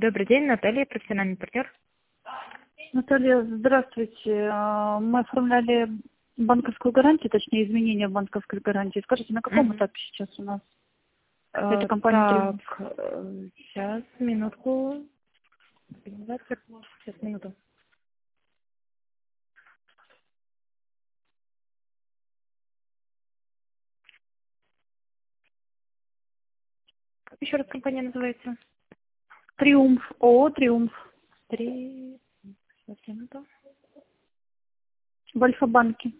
Добрый день, Наталья, профессиональный партнер. Наталья, здравствуйте. Мы оформляли банковскую гарантию, точнее изменения в банковской гарантии. Скажите, на каком этапе сейчас у нас эта компания «Триумф»? Сейчас, минутку. Сейчас, минуту. Как еще раз компания называется? «Триумф», ООО «Триумф». Сейчас, минуту. В Альфа-банке.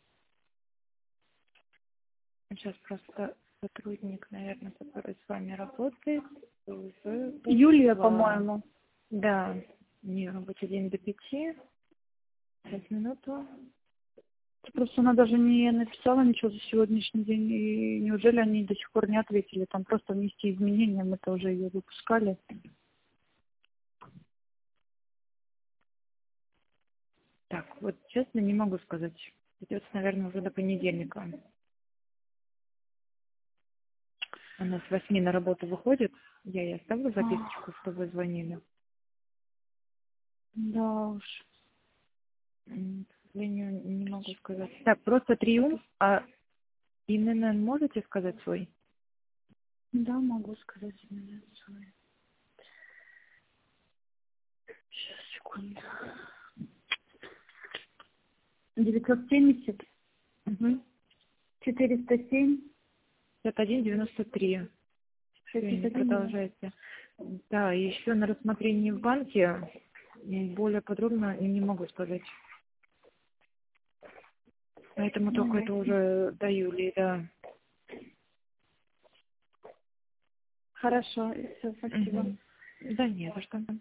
Сейчас просто сотрудник, наверное, который с вами работает, уже Юлия, ушла. по-моему. Да, у нее рабочий день до 5. Сейчас, минуту. Просто она даже не написала ничего за сегодняшний день. И неужели они до сих пор не ответили? Там просто внести изменения, мы-то уже ее выпускали. Так, вот честно не могу сказать. Придется, наверное, уже до понедельника. Она с 8 на работу выходит. Я ей оставлю записочку, что вы звонили. Да уж. К сожалению, не могу сказать. Так, просто «Триумф», а именно можете сказать свой? Да, могу сказать именно свой. Сейчас, секунду. 970 Угу. 407 51,93. Не 61. продолжайте. Да, и еще на рассмотрении в банке более подробно не могу сказать. Поэтому только это уже до Юлии, да. Хорошо, все, спасибо. Мгм. Да, не за что.